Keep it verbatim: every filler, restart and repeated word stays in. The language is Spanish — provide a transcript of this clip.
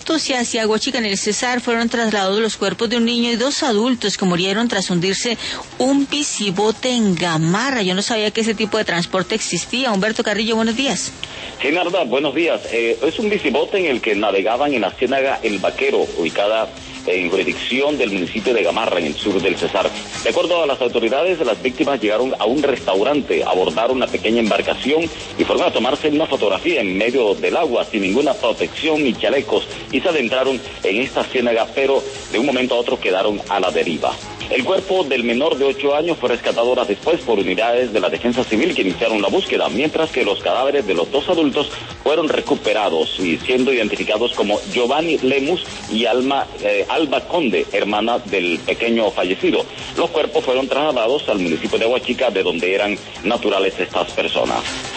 Potosí hacia Aguachica, en el Cesar, fueron trasladados los cuerpos de un niño y dos adultos que murieron tras hundirse un bicibote en Gamarra. Yo no sabía que ese tipo de transporte existía. Humberto Carrillo, buenos días. Sí, Narda, buenos días. Eh, es un bicibote en el que navegaban en la ciénaga El Vaquero, ubicada en jurisdicción del municipio de Gamarra, en el sur del Cesar. De acuerdo a las autoridades, las víctimas llegaron a un restaurante, abordaron una pequeña embarcación y fueron a tomarse una fotografía en medio del agua, sin ninguna protección ni chalecos, y se adentraron en esta ciénaga, pero de un momento a otro quedaron a la deriva. El cuerpo del menor de ocho años fue rescatado horas después por unidades de la Defensa Civil que iniciaron la búsqueda, mientras que los cadáveres de los dos adultos fueron recuperados y siendo identificados como Giovanni Lemus y Alma, eh, Alba Conde, hermana del pequeño fallecido. Los cuerpos fueron trasladados al municipio de Aguachica, de donde eran naturales estas personas.